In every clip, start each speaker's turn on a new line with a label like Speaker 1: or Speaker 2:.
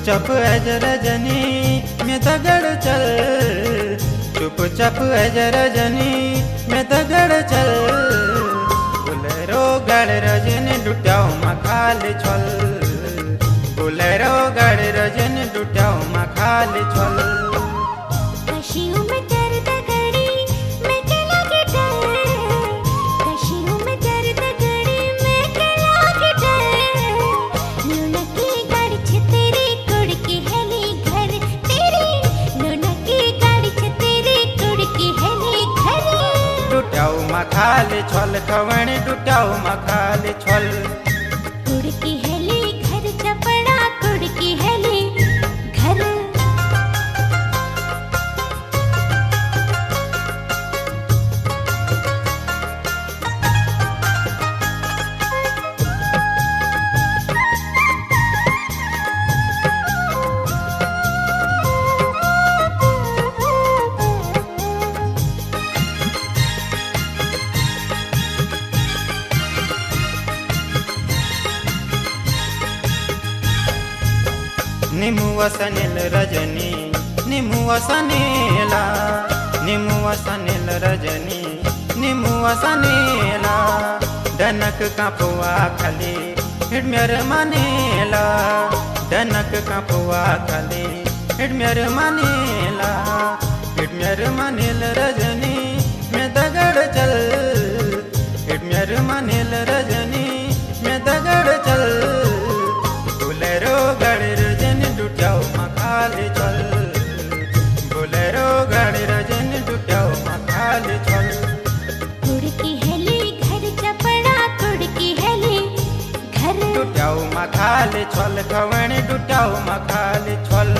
Speaker 1: चुपचाप है जरा जनी मैं दगड़ चल, चुपचाप है जरा जनी मैं दगड़ चल। बोलेरो गाड़ रजन डुटाओ मखाल छल, बोलेरो गाड़ रजन डुटाओ मखाल छल।
Speaker 2: कशियों में दर्द गड़ी मैं कला के डर, कशियों में दर्द गड़ी मैं कला के डर। लुनकी गाड़ी छ तेरी कुड़ की हेली घर तेरी, लुनकी गाड़ी छ तेरी कुड़ की हेली घर।
Speaker 1: डुटाओ मखाल छल खवण डुटाओ मखाल छल।
Speaker 2: कुड़ की हेली घर चपड़ा कुड़ की हेली घर।
Speaker 1: निमुआ सनेल रजनी निमुआ सनेला, निमुआ सनेल रजनी निमुआ सनेला। डनक कापुआ खाली हिडमेर मानेला, डनक कापुआ खाली हिडमेर मानेला। हिडमेर मानेल रजनी मैं दगड़ चल, हिडमेर मानेल रजनी मैं दगड़ चल। बोलेरो गाड़ रजन डुटाओ मखाल छल, बोलेरो गाड़ रजन डुटाओ मखाल छल।
Speaker 2: कुड़ की हेली घर चपड़ा कुड़ की हेली घर।
Speaker 1: डुटाओ मखाल छल खवण डुटाओ मखाल छल।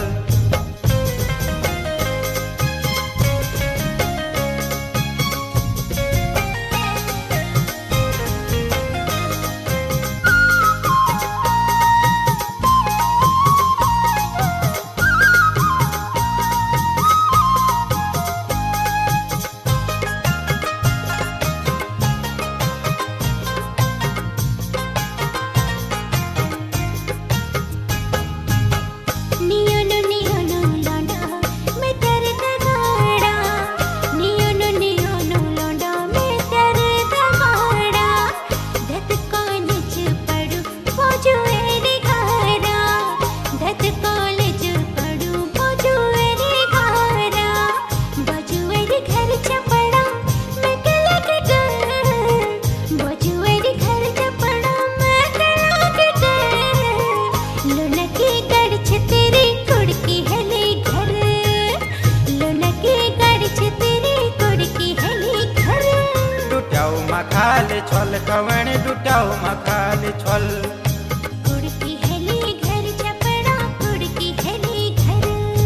Speaker 1: मखाल छल खवण डुटाओ मखाल छल।
Speaker 2: कुड़ की हेली घर चपड़ा कुड़ की हेली घर।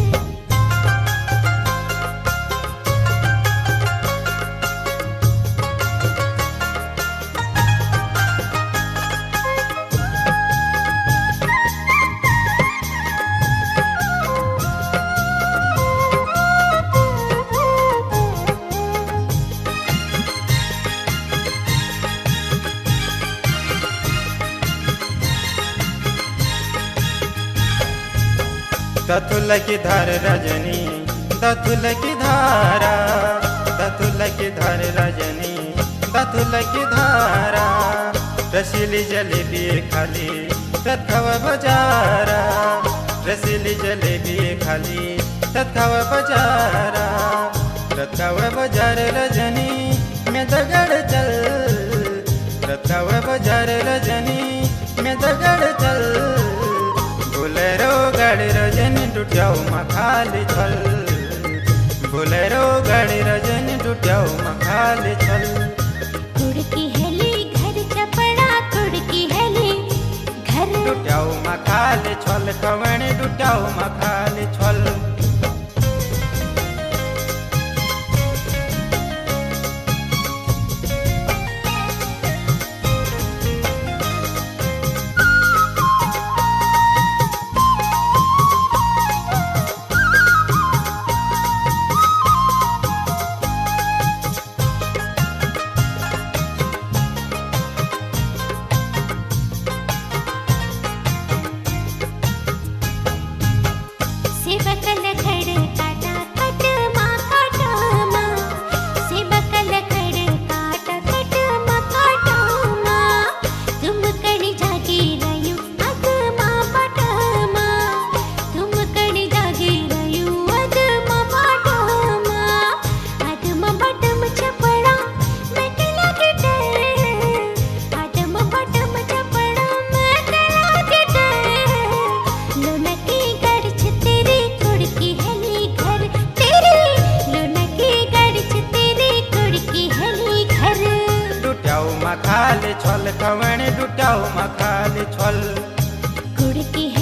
Speaker 1: दथुल की धार रजनी दथुल की धारा, दथुल की धार रजनी दथुल की धारा। रसीली जलेबी खाली रथव बजारा, रसीली जलेबी खाली रथव बजारा। रथव बजार रजनी मैं दगड़ चल, रथव बजार रजनी मैं दगड़ चल। बोलेरो गाड़ रजन डुटाओ मखाल छल, बोलेरो गाड़ रजन डुटाओ मखाल छल।
Speaker 2: कुड़ की हेली घर चपड़ा कुड़ की हेली घर।
Speaker 1: डुटाओ मखाल छल खवण डुटाओ मखाल छल।
Speaker 2: से बकल खड़ काटा कट माँ काटा माँ से बकल खड़ काटा कट माँ काटा माँ तुम कड़ी जागी रयू अग माँ पाटा माँ तुम कड़ी जागी रयू अग माँ पाटा माँ अग माँ बटम छपड़ा मैं कला के डर अग माँ बटम छपड़ा मैं कला के डर लुनकी गड़छ तेरी कुड़की हेली घर तेरी लुनकी गड़छ तेरी कुड़की हेली घर
Speaker 1: डुट्याऊ मखाल छल कवण डुट्याऊ मखाल छल
Speaker 2: कुड़की